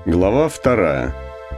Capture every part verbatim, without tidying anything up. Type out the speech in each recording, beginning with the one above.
Глава вторая.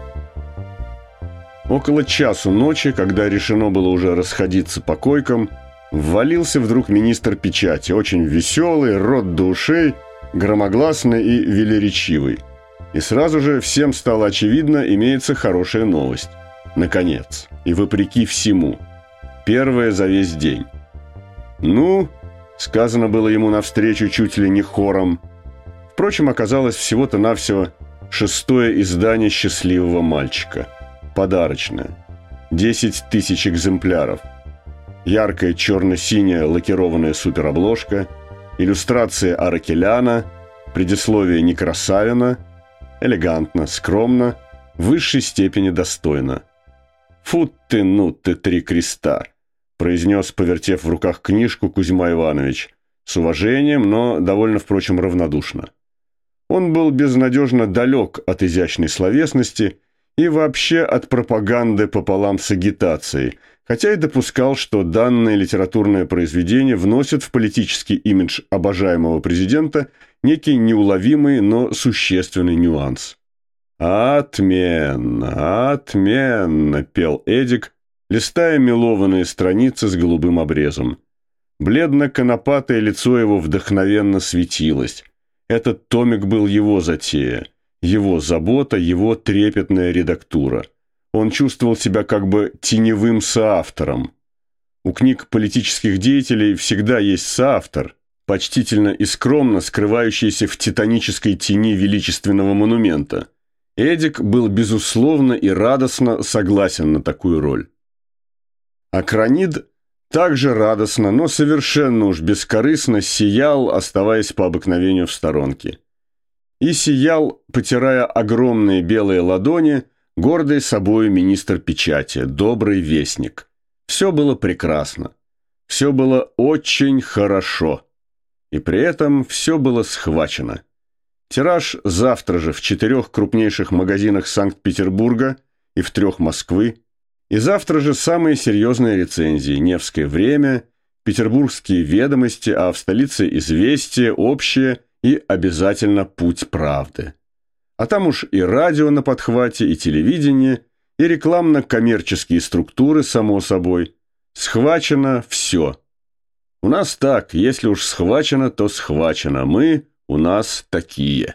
Около часу ночи, когда решено было уже расходиться по койкам, ввалился вдруг министр печати, очень веселый, рот до ушей, громогласный и велеречивый. И сразу же всем стало очевидно, имеется хорошая новость. Наконец, и вопреки всему. Первая за весь день. «Ну», — сказано было ему навстречу чуть ли не хором. Впрочем, оказалось всего-то навсего шестое издание «Счастливого мальчика». Подарочное. Десять тысяч экземпляров. Яркая черно-синяя лакированная суперобложка, иллюстрации Аракеляна, предисловие Некрасавина, элегантно, скромно, в высшей степени достойно. «Фу ты, ну ты, три креста», – произнес, повертев в руках книжку, Кузьма Иванович, с уважением, но довольно, впрочем, равнодушно. Он был безнадежно далек от изящной словесности и вообще от пропаганды пополам с агитацией, хотя и допускал, что данное литературное произведение вносит в политический имидж обожаемого президента некий неуловимый, но существенный нюанс. «Отменно, отменно», – пел Эдик, листая мелованные страницы с голубым обрезом. Бледно-конопатое лицо его вдохновенно светилось. Этот томик был его затея, его забота, его трепетная редактура. Он чувствовал себя как бы теневым соавтором. У книг политических деятелей всегда есть соавтор, почтительно и скромно скрывающийся в титанической тени величественного монумента. Эдик был безусловно и радостно согласен на такую роль. Акронид также радостно, но совершенно уж бескорыстно сиял, оставаясь по обыкновению в сторонке. И сиял, потирая огромные белые ладони, гордый собою министр печати, добрый вестник. Все было прекрасно. Все было очень хорошо. И при этом все было схвачено. Тираж завтра же в четырех крупнейших магазинах Санкт-Петербурга и в трех Москвы. И завтра же самые серьезные рецензии: «Невское время», «Петербургские ведомости», а в столице «Известия», «Общее» и обязательно «Путь правды». А там уж и радио на подхвате, и телевидение, и рекламно-коммерческие структуры, само собой. Схвачено все. У нас так, если уж схвачено, то схвачено. Мы у нас такие.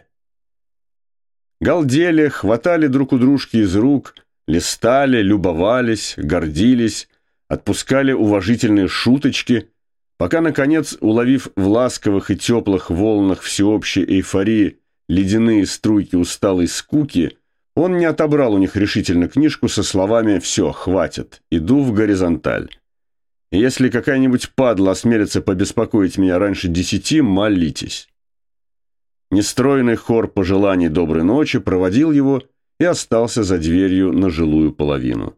Галдели, хватали друг у дружки из рук, листали, любовались, гордились, отпускали уважительные шуточки, пока, наконец, уловив в ласковых и теплых волнах всеобщей эйфории ледяные струйки усталой скуки, он не отобрал у них решительно книжку со словами «Все, хватит, иду в горизонталь. И если какая-нибудь падла осмелится побеспокоить меня раньше десяти, молитесь». Нестройный хор пожеланий доброй ночи проводил его и остался за дверью на жилую половину.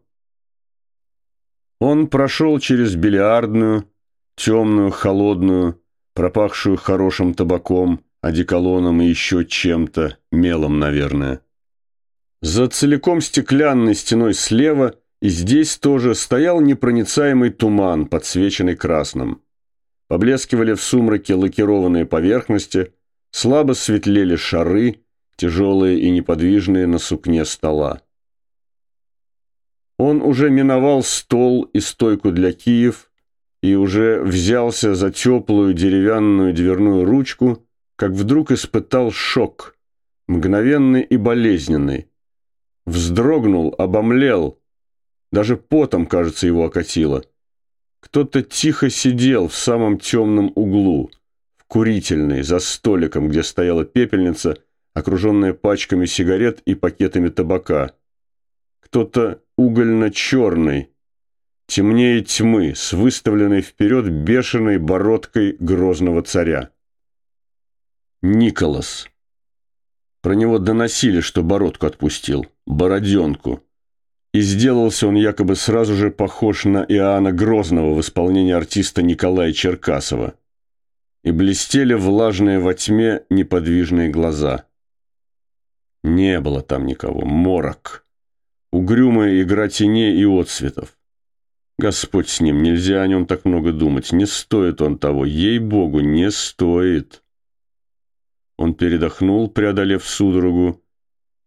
Он прошел через бильярдную, темную, холодную, пропахшую хорошим табаком, одеколоном и еще чем-то, мелом, наверное. За целиком стеклянной стеной слева и здесь тоже стоял непроницаемый туман, подсвеченный красным. Поблескивали в сумраке лакированные поверхности, слабо светлели шары, тяжелые и неподвижные на сукне стола. Он уже миновал стол и стойку для киев и уже взялся за теплую деревянную дверную ручку, как вдруг испытал шок, мгновенный и болезненный. Вздрогнул, обомлел, даже потом, кажется, его окатило. Кто-то тихо сидел в самом темном углу, в курительной, за столиком, где стояла пепельница, окруженная пачками сигарет и пакетами табака. Кто-то угольно-черный, темнее тьмы, с выставленной вперед бешеной бородкой грозного царя. Николас. Про него доносили, что бородку отпустил, бороденку. И сделался он якобы сразу же похож на Иоанна Грозного в исполнении артиста Николая Черкасова. И блестели влажные во тьме неподвижные глаза. Не было там никого, морок. Угрюмая игра теней и отсветов. Господь с ним, нельзя о нем так много думать. Не стоит он того, ей-богу, не стоит. Он передохнул, преодолев судорогу,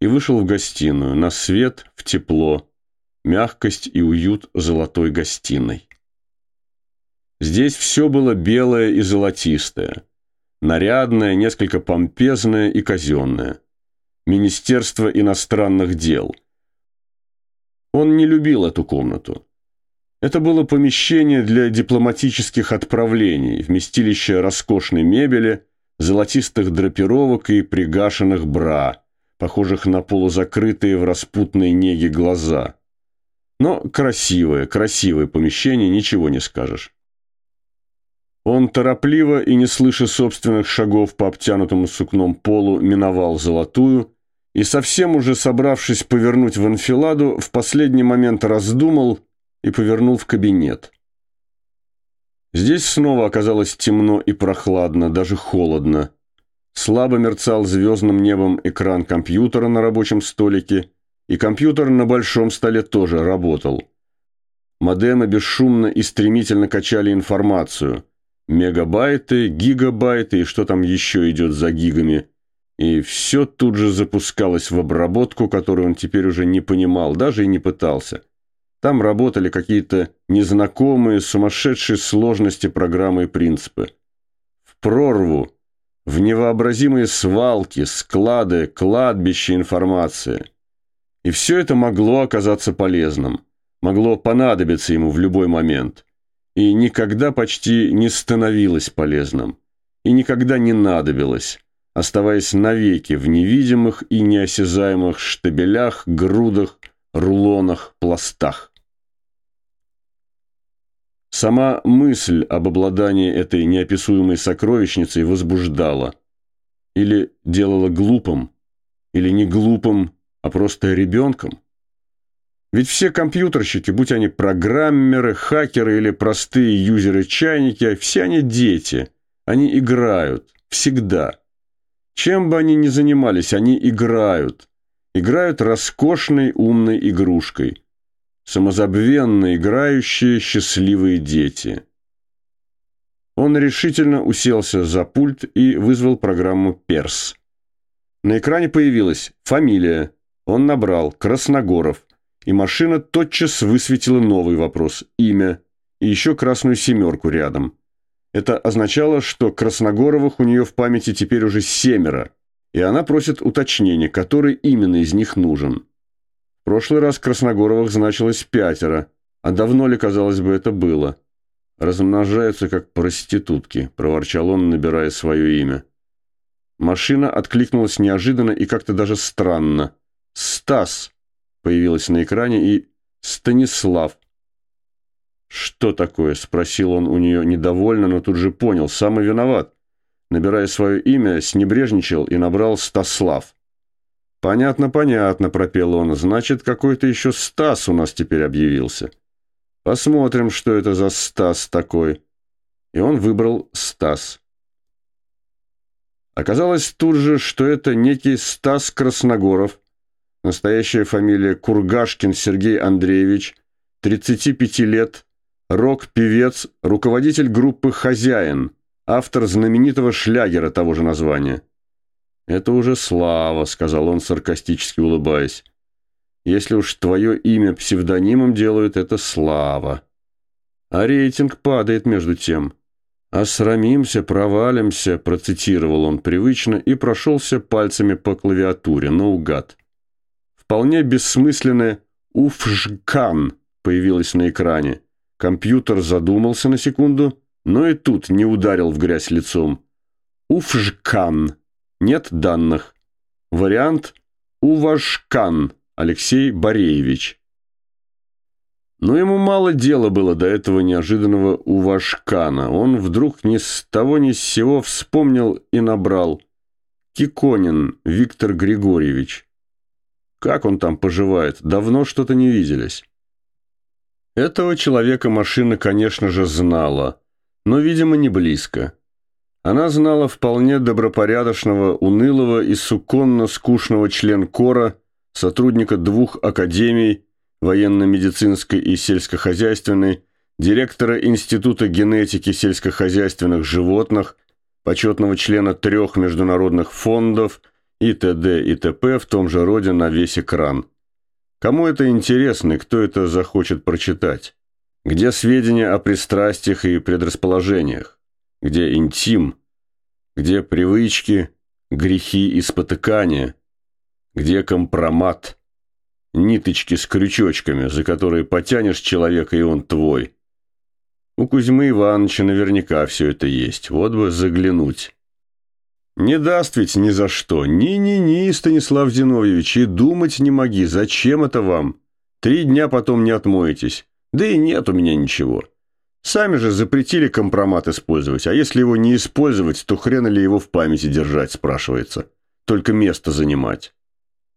и вышел в гостиную, на свет, в тепло, мягкость и уют золотой гостиной. Здесь все было белое и золотистое, нарядное, несколько помпезное и казенное. Министерство иностранных дел. Он не любил эту комнату. Это было помещение для дипломатических отправлений, вместилище роскошной мебели, золотистых драпировок и пригашенных бра, похожих на полузакрытые в распутной неге глаза. Но красивое, красивое помещение, ничего не скажешь. Он торопливо и, не слыша собственных шагов по обтянутому сукном полу, миновал Золотую и, совсем уже собравшись повернуть в анфиладу, в последний момент раздумал и повернул в кабинет. Здесь снова оказалось темно и прохладно, даже холодно. Слабо мерцал звездным небом экран компьютера на рабочем столике, и компьютер на большом столе тоже работал. Модемы бесшумно и стремительно качали информацию. Мегабайты, гигабайты и что там еще идет за гигами. И все тут же запускалось в обработку, которую он теперь уже не понимал, даже и не пытался. Там работали какие-то незнакомые, сумасшедшие сложности программы и принципы. В прорву, в невообразимые свалки, склады, кладбища информации. И все это могло оказаться полезным, могло понадобиться ему в любой момент. И никогда почти не становилось полезным, и никогда не надобилось, оставаясь навеки в невидимых и неосязаемых штабелях, грудах, рулонах, пластах. Сама мысль об обладании этой неописуемой сокровищницей возбуждала. Или делала глупым, или не глупым, а просто ребенком. Ведь все компьютерщики, будь они программеры, хакеры или простые юзеры-чайники, все они дети. Они играют. Всегда. Чем бы они ни занимались, они играют. Играют роскошной умной игрушкой. Самозабвенно играющие счастливые дети. Он решительно уселся за пульт и вызвал программу «Перс». На экране появилась фамилия. Он набрал «Красногоров». И машина тотчас высветила новый вопрос – имя, и еще красную семерку рядом. Это означало, что Красногоровых у нее в памяти теперь уже семеро, и она просит уточнения, который именно из них нужен. В прошлый раз Красногоровых значилось пятеро, а давно ли, казалось бы, это было? «Размножаются, как проститутки», – проворчал он, набирая свое имя. Машина откликнулась неожиданно и как-то даже странно. «Стас» появилась на экране и «Станислав». «Что такое?» – спросил он у нее недовольно, но тут же понял, сам и виноват. Набирая свое имя, снебрежничал и набрал «Стаслав». «Понятно, понятно», – пропел он, – «значит, какой-то еще Стас у нас теперь объявился. Посмотрим, что это за Стас такой». И он выбрал «Стас». Оказалось тут же, что это некий Стас Красногоров, настоящая фамилия Кургашкин Сергей Андреевич, тридцати пяти лет, рок-певец, руководитель группы «Хозяин», автор знаменитого шлягера того же названия. «Это уже слава», — сказал он, саркастически улыбаясь. «Если уж твое имя псевдонимом делают, это слава. А рейтинг падает между тем. «Осрамимся, провалимся», — процитировал он привычно и прошелся пальцами по клавиатуре, наугад. Вполне бессмысленное «Уфжкан» появилось на экране. Компьютер задумался на секунду, но и тут не ударил в грязь лицом. «Уфжкан». Нет данных. Вариант «Увашкан» Алексей Бореевич. Но ему мало дела было до этого неожиданного Увашкана. Он вдруг ни с того ни с сего вспомнил и набрал «Киконин Виктор Григорьевич». Как он там поживает? Давно что-то не виделись. Этого человека машина, конечно же, знала, но, видимо, не близко. Она знала вполне добропорядочного, унылого и суконно-скучного член-кора, сотрудника двух академий, военно-медицинской и сельскохозяйственной, директора Института генетики сельскохозяйственных животных, почетного члена трех международных фондов и т.д. и т.п. в том же роде на весь экран. Кому это интересно и кто это захочет прочитать? Где сведения о пристрастиях и предрасположениях? Где интим? Где привычки, грехи и спотыкания? Где компромат? Ниточки с крючочками, за которые потянешь человека, и он твой. У Кузьмы Ивановича наверняка все это есть. Вот бы заглянуть. Не даст ведь ни за что. Ни-ни-ни, Станислав Зиновьевич, и думать не моги. Зачем это вам? Три дня потом не отмоетесь. Да и нет у меня ничего. Сами же запретили компромат использовать. А если его не использовать, то хрена ли его в памяти держать, спрашивается. Только место занимать.